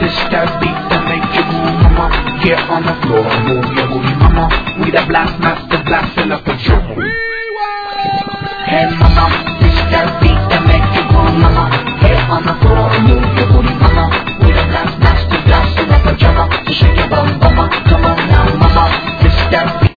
this that beat that make you move, mama. Get on the floor, move your booty, mama. We the blast master, blasting up the drum. Hey, mama.